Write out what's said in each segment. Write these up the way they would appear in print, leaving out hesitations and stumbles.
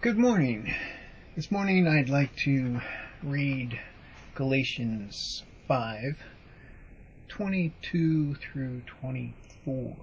Good morning. This morning I'd like to read Galatians 5:22 through 24.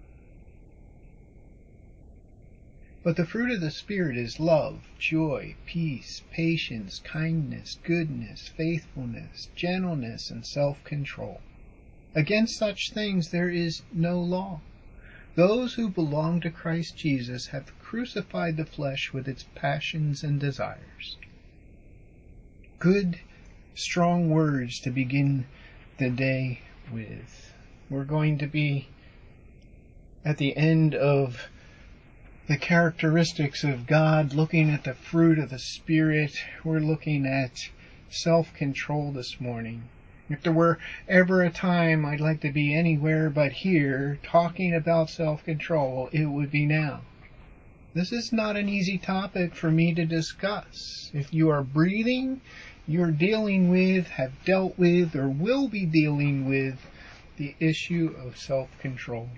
But the fruit of the Spirit is love, joy, peace, patience, kindness, goodness, faithfulness, gentleness, and self-control. Against such things there is no law. Those who belong to Christ Jesus have crucified the flesh with its passions and desires. Good, strong words to begin the day with. We're going to be at the end of the characteristics of God, looking at the fruit of the Spirit. We're looking at self-control this morning. If there were ever a time I'd like to be anywhere but here talking about self-control, it would be now. This is not an easy topic for me to discuss. If you are breathing, you're dealing with, have dealt with, or will be dealing with the issue of self-control.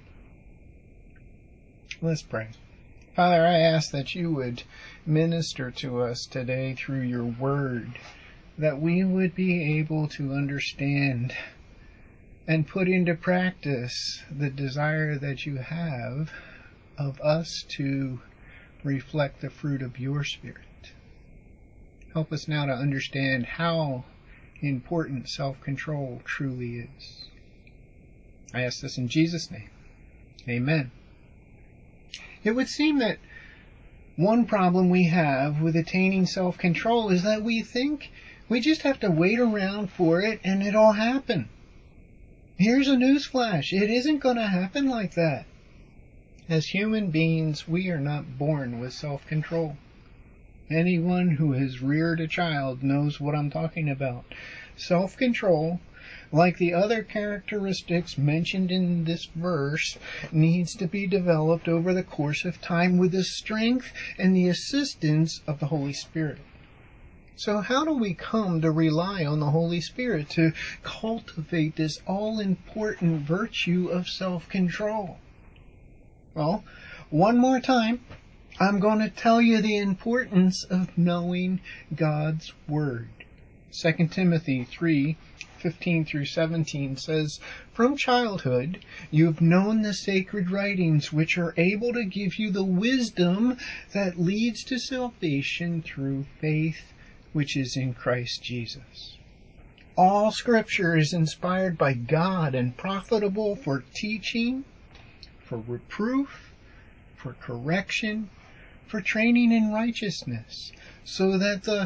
Let's pray. Father, I ask that you would minister to us today through your word, that we would be able to understand and put into practice the desire that you have of us to reflect the fruit of your Spirit. Help us now to understand how important self-control truly is. I ask this in Jesus' name. Amen. It would seem that one problem we have with attaining self-control is that we think we just have to wait around for it and it'll happen. Here's a newsflash. It isn't going to happen like that. As human beings, we are not born with self-control. Anyone who has reared a child knows what I'm talking about. Self-control, like the other characteristics mentioned in this verse, needs to be developed over the course of time with the strength and the assistance of the Holy Spirit. So how do we come to rely on the Holy Spirit to cultivate this all-important virtue of self-control? Well, one more time, I'm going to tell you the importance of knowing God's Word. 2 Timothy 3:15 through 17 says, "From childhood you have known the sacred writings, which are able to give you the wisdom that leads to salvation through faith, which is in Christ Jesus. All Scripture is inspired by God and profitable for teaching, for reproof, for correction, for training in righteousness, so that the,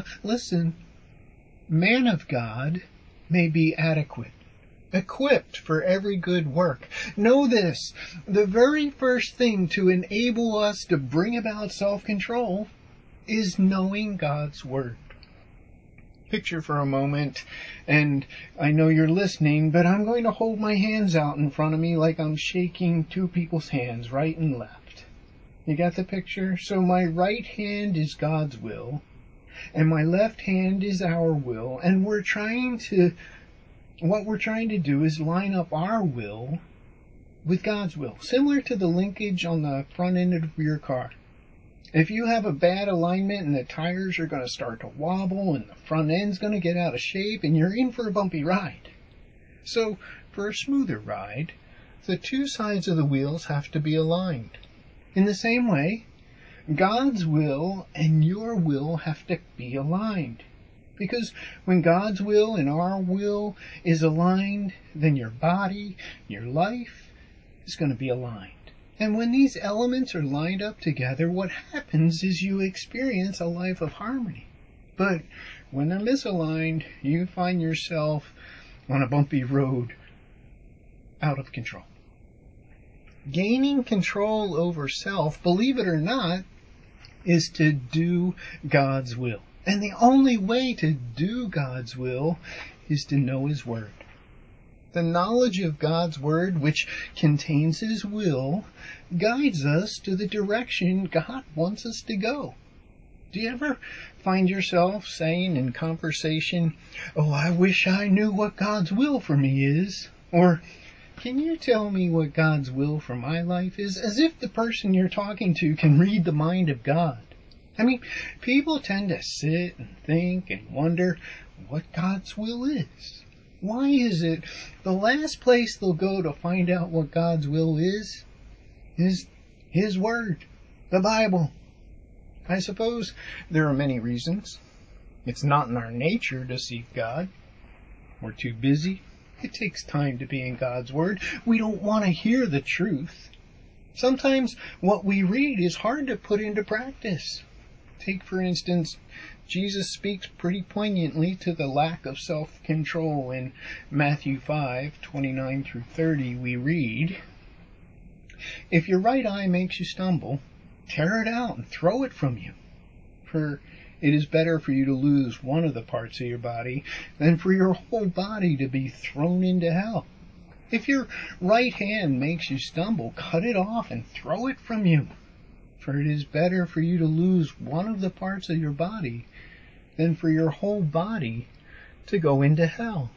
man of God may be adequate, equipped for every good work." Know this, the very first thing to enable us to bring about self-control is knowing God's Word. Picture for a moment, and I know you're listening, but I'm going to hold my hands out in front of me like I'm shaking two people's hands, right and left. You got the picture? So my right hand is God's will, and my left hand is our will, and what we're trying to do is line up our will with God's will, similar to the linkage on the front end of your car. If you have a bad alignment and the tires are going to start to wobble and the front end's going to get out of shape and you're in for a bumpy ride. So for a smoother ride, the two sides of the wheels have to be aligned. In the same way, God's will and your will have to be aligned. Because when God's will and our will is aligned, then your body, your life is going to be aligned. And when these elements are lined up together, what happens is you experience a life of harmony. But when they're misaligned, you find yourself on a bumpy road, out of control. Gaining control over self, believe it or not, is to do God's will. And the only way to do God's will is to know His Word. The knowledge of God's Word, which contains His will, guides us to the direction God wants us to go. Do you ever find yourself saying in conversation, "Oh, I wish I knew what God's will for me is," or "Can you tell me what God's will for my life is?" As if the person you're talking to can read the mind of God. I mean, people tend to sit and think and wonder what God's will is. Why is it the last place they'll go to find out what God's will is His Word, the Bible? I suppose there are many reasons. It's not in our nature to seek God. We're too busy. It takes time to be in God's Word. We don't want to hear the truth. Sometimes what we read is hard to put into practice. Take, for instance, Jesus speaks pretty poignantly to the lack of self-control. In Matthew 5:29 through 30, we read, "If your right eye makes you stumble, tear it out and throw it from you. For it is better for you to lose one of the parts of your body than for your whole body to be thrown into hell. If your right hand makes you stumble, cut it off and throw it from you. For it is better for you to lose one of the parts of your body than for your whole body to go into hell."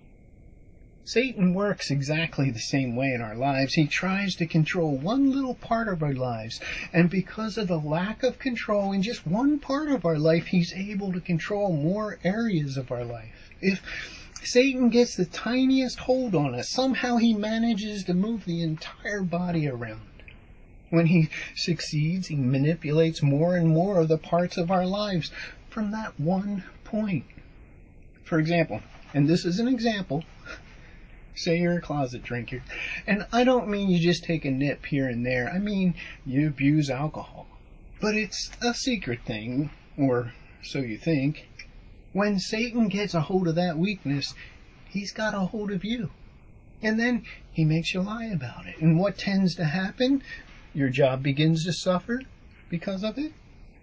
Satan works exactly the same way in our lives. He tries to control one little part of our lives. And because of the lack of control in just one part of our life, he's able to control more areas of our life. If Satan gets the tiniest hold on us, somehow he manages to move the entire body around. When he succeeds, he manipulates more and more of the parts of our lives from that one point. For example, and this is an example, say you're a closet drinker. And I don't mean you just take a nip here and there. I mean you abuse alcohol. But it's a secret thing, or so you think. When Satan gets a hold of that weakness, he's got a hold of you. And then he makes you lie about it. And what tends to happen? Your job begins to suffer because of it.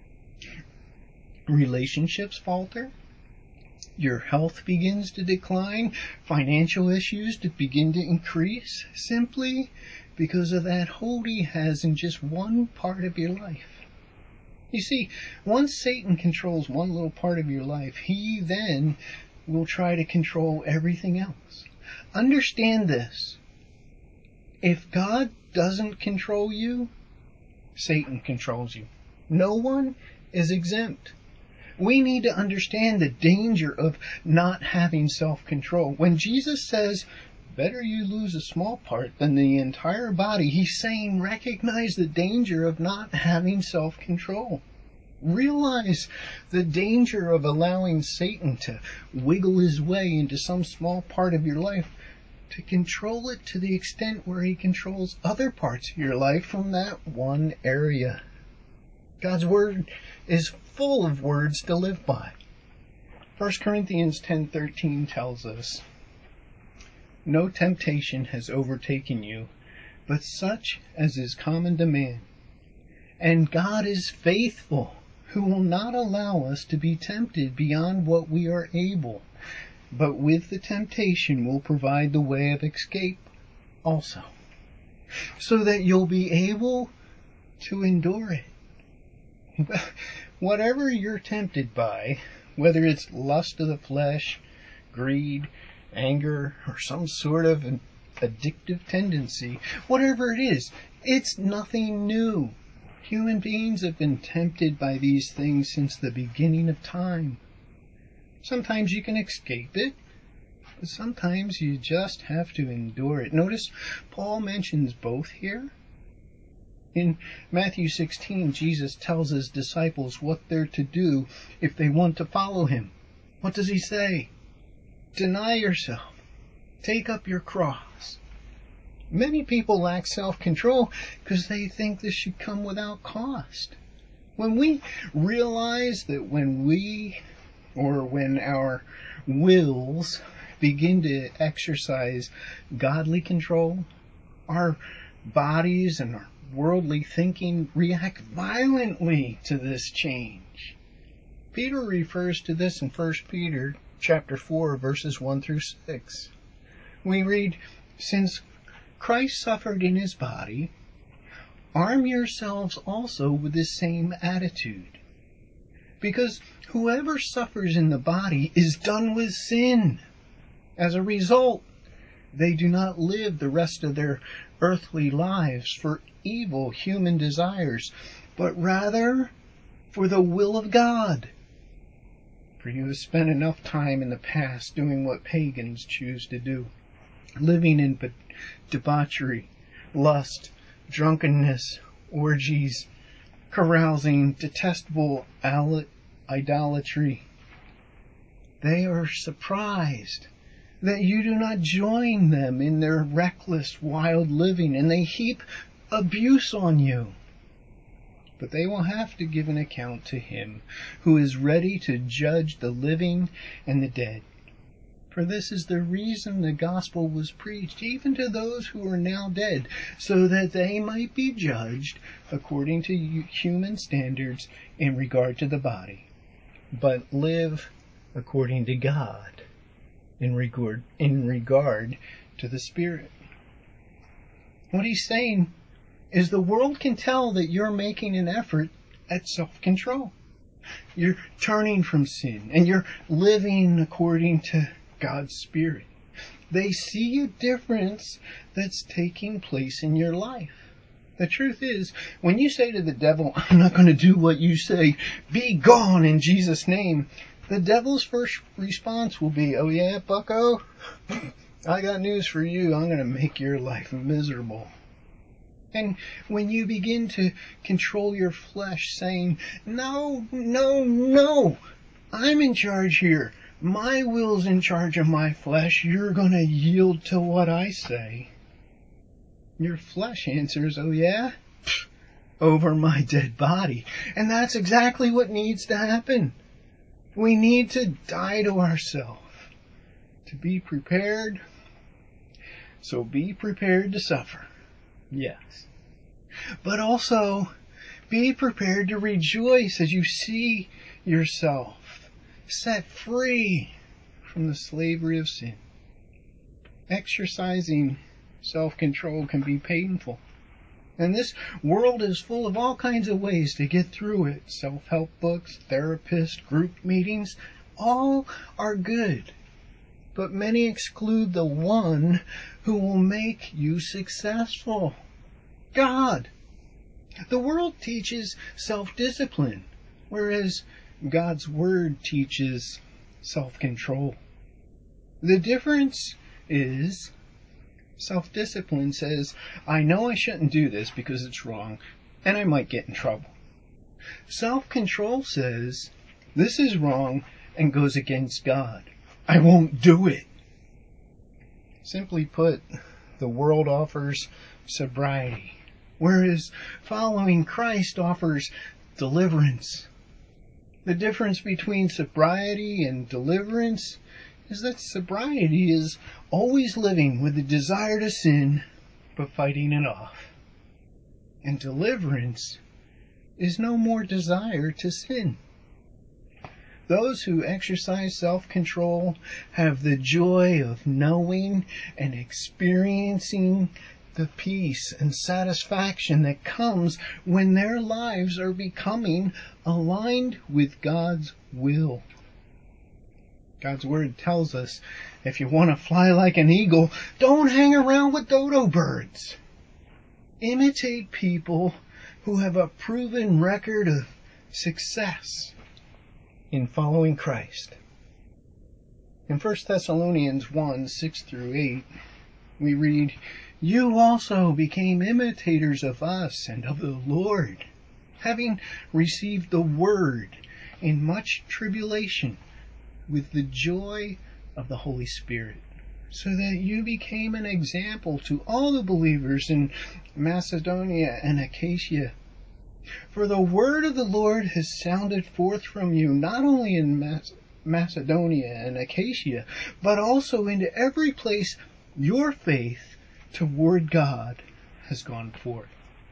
Relationships falter. Your health begins to decline. Financial issues begin to increase simply because of that hold he has in just one part of your life. You see, once Satan controls one little part of your life, he then will try to control everything else. Understand this. If God doesn't control you, Satan controls you. No one is exempt. We need to understand the danger of not having self-control. When Jesus says, better you lose a small part than the entire body, he's saying recognize the danger of not having self-control. Realize the danger of allowing Satan to wiggle his way into some small part of your life, to control it to the extent where he controls other parts of your life from that one area. God's Word is full of words to live by. 1 Corinthians 10:13 tells us, "No temptation has overtaken you, but such as is common to man. And God is faithful, who will not allow us to be tempted beyond what we are able, but with the temptation will provide the way of escape also, so that you'll be able to endure it." Whatever you're tempted by, whether it's lust of the flesh, greed, anger, or some sort of an addictive tendency, whatever it is, it's nothing new. Human beings have been tempted by these things since the beginning of time. Sometimes you can escape it, but sometimes you just have to endure it. Notice Paul mentions both here. In Matthew 16, Jesus tells his disciples what they're to do if they want to follow him. What does he say? Deny yourself. Take up your cross. Many people lack self-control because they think this should come without cost. When we realize that when our wills begin to exercise godly control, our bodies and our worldly thinking react violently to this change. Peter refers to this in 1 Peter chapter 4, verses 1 through 6. We read, "Since Christ suffered in his body, arm yourselves also with the same attitude. Because whoever suffers in the body is done with sin. As a result, they do not live the rest of their earthly lives for evil human desires, but rather for the will of God. For you have spent enough time in the past doing what pagans choose to do, living in debauchery, lust, drunkenness, orgies, carousing, detestable idolatry. They are surprised that you do not join them in their reckless, wild living, and they heap abuse on you. But they will have to give an account to Him who is ready to judge the living and the dead. For this is the reason the gospel was preached, even to those who are now dead, so that they might be judged according to human standards in regard to the body, but live according to God in regard to the Spirit. What he's saying is the world can tell that you're making an effort at self-control. You're turning from sin and you're living according to God's Spirit. They see a difference that's taking place in your life. The truth is, when you say to the devil, I'm not going to do what you say, be gone in Jesus' name, the devil's first response will be, oh yeah, bucko? I got news for you. I'm going to make your life miserable. And when you begin to control your flesh, saying, no, I'm in charge here. My will's in charge of my flesh. You're going to yield to what I say. Your flesh answers, oh yeah? Over my dead body. And that's exactly what needs to happen. We need to die to ourselves. To be prepared. So be prepared to suffer. Yes. But also, be prepared to rejoice as you see yourself set free from the slavery of sin. Exercising self-control can be painful. And this world is full of all kinds of ways to get through it. Self-help books, therapists, group meetings, all are good. But many exclude the one who will make you successful. God. The world teaches self-discipline, whereas God's Word teaches self-control. The difference is self-discipline says, I know I shouldn't do this because it's wrong, and I might get in trouble. Self-control says, this is wrong and goes against God. I won't do it. Simply put, the world offers sobriety, whereas following Christ offers deliverance. The difference between sobriety and deliverance is that sobriety is always living with the desire to sin, but fighting it off. And deliverance is no more desire to sin. Those who exercise self-control have the joy of knowing and experiencing the peace and satisfaction that comes when their lives are becoming aligned with God's will. God's Word tells us, if you want to fly like an eagle, don't hang around with dodo birds. Imitate people who have a proven record of success in following Christ. In 1 Thessalonians 1, 6 through 8, we read, you also became imitators of us and of the Lord, having received the word in much tribulation with the joy of the Holy Spirit, so that you became an example to all the believers in Macedonia and Achaia. For the word of the Lord has sounded forth from you, not only in Macedonia and Achaia, but also into every place your faith toward God has gone forth.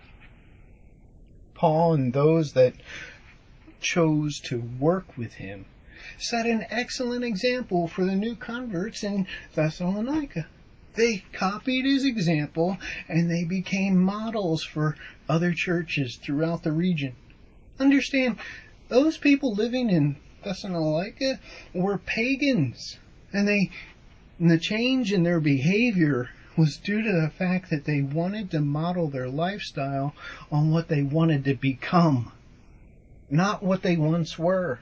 Paul and those that chose to work with him set an excellent example for the new converts in Thessalonica. They copied his example and they became models for other churches throughout the region. Understand, those people living in Thessalonica were pagans, and the change in their behavior was due to the fact that they wanted to model their lifestyle on what they wanted to become. not what they once were.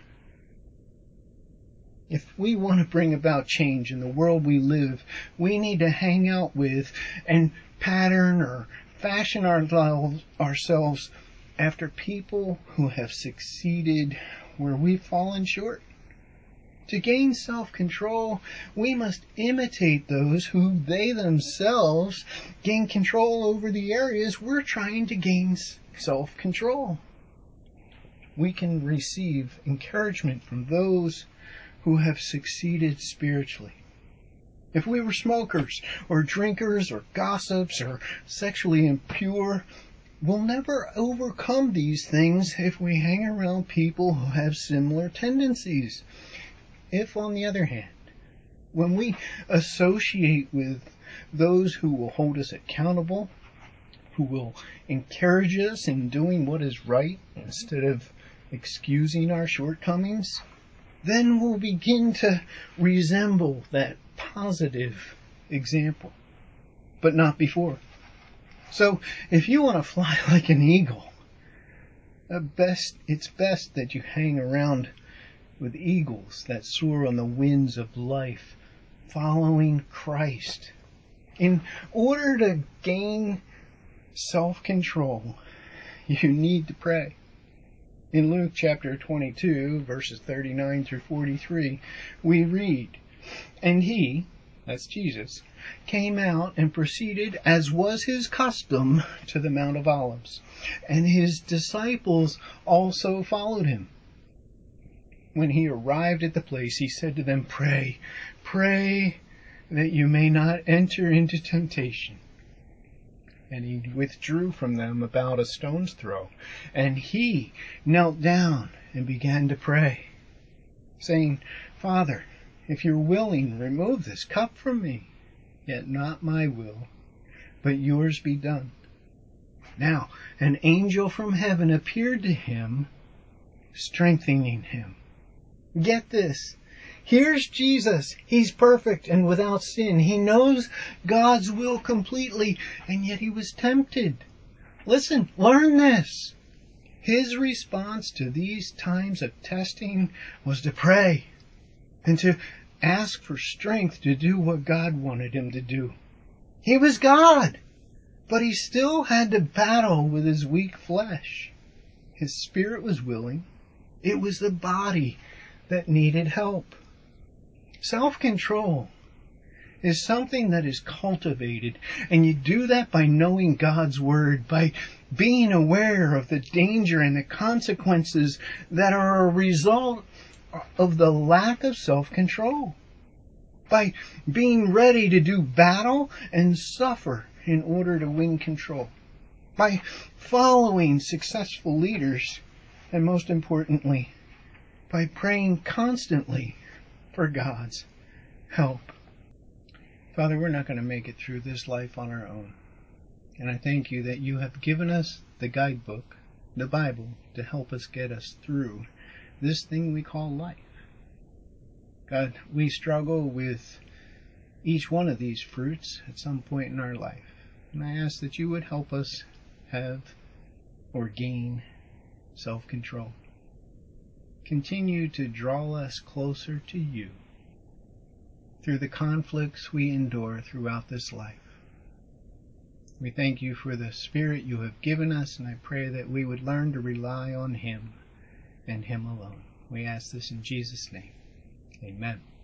If we want to bring about change in the world we live, we need to hang out with and pattern or fashion ourselves after people who have succeeded where we've fallen short. To gain self-control, we must imitate those who they themselves gain control over the areas we're trying to gain self-control. We can receive encouragement from those who have succeeded spiritually. If we were smokers or drinkers or gossips or sexually impure, we'll never overcome these things if we hang around people who have similar tendencies. If, on the other hand, when we associate with those who will hold us accountable, who will encourage us in doing what is right instead of excusing our shortcomings, then we'll begin to resemble that positive example, but not before. So, if you want to fly like an eagle, it's best that you hang around with eagles that soar on the winds of life, following Christ. In order to gain self-control, you need to pray. In Luke chapter 22, verses 39 through 43, we read, "And he," that's Jesus, "came out and proceeded, as was his custom, to the Mount of Olives. And his disciples also followed him. When he arrived at the place, he said to them, 'Pray that you may not enter into temptation.' And he withdrew from them about a stone's throw. And he knelt down and began to pray, saying, 'Father, if you're willing, remove this cup from me. Yet not my will, but yours be done.' Now an angel from heaven appeared to him, strengthening him." Get this. Here's Jesus. He's perfect and without sin. He knows God's will completely, and yet he was tempted. Listen, learn this. His response to these times of testing was to pray and to ask for strength to do what God wanted him to do. He was God, but he still had to battle with his weak flesh. His spirit was willing. It was the body that needed help. Self-control is something that is cultivated, and you do that by knowing God's Word, by being aware of the danger and the consequences that are a result of the lack of self-control, by being ready to do battle and suffer in order to win control, by following successful leaders, and most importantly, by praying constantly for God's help. Father, we're not going to make it through this life on our own. And I thank you that you have given us the guidebook, the Bible, to help us get us through this thing we call life. God, we struggle with each one of these fruits at some point in our life. And I ask that you would help us have or gain self-control. Continue to draw us closer to you through the conflicts we endure throughout this life. We thank you for the Spirit you have given us, and I pray that we would learn to rely on him and him alone. We ask this in Jesus' name. Amen.